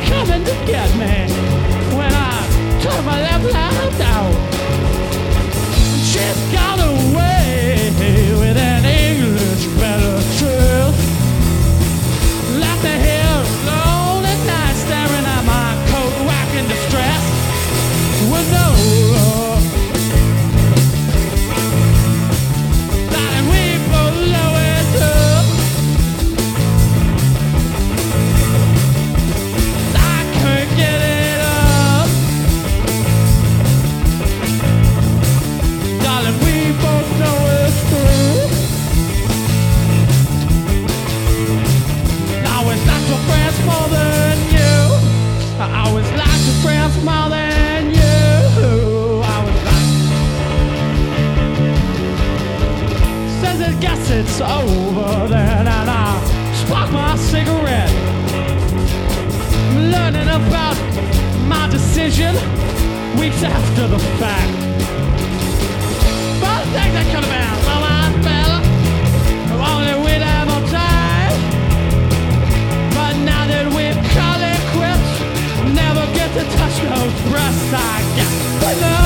coming to get me when I turn my left hand out. She's gone away with an English better truth. Left her here alone at night, staring at my coat rack in distress. With no love, darling, we both know it's up. I can't get it up, darling, we both know it's true. I always like your friends more than you. I always like your friends more than you. Guess it's over then, and I spark my cigarette, learning about my decision weeks after the fact. But I think that could have been a lot better if only we'd have more time. But now that we've called it quits, never get to touch those breasts, I guess. But no,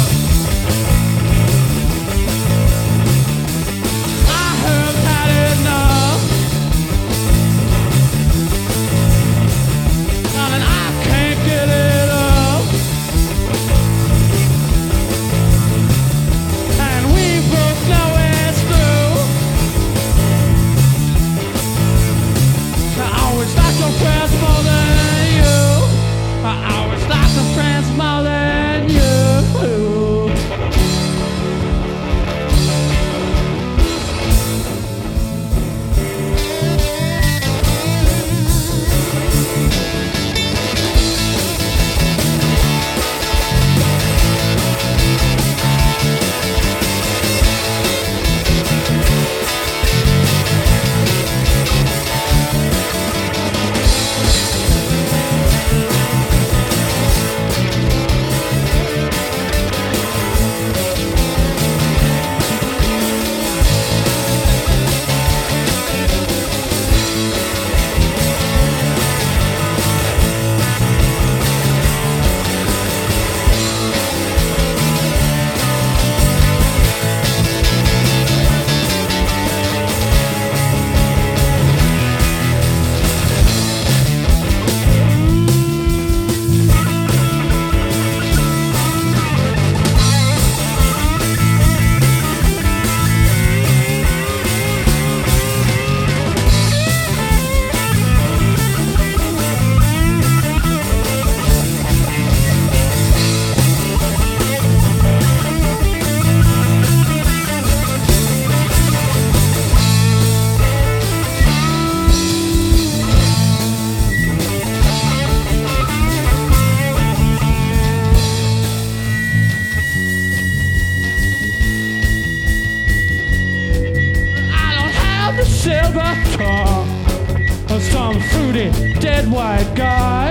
silver tongue or some fruity dead white guy.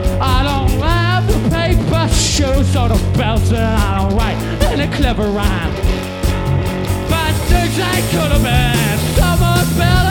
I don't have the paper shoes or the belts, and I don't write any clever rhyme. But things I could have been so much better.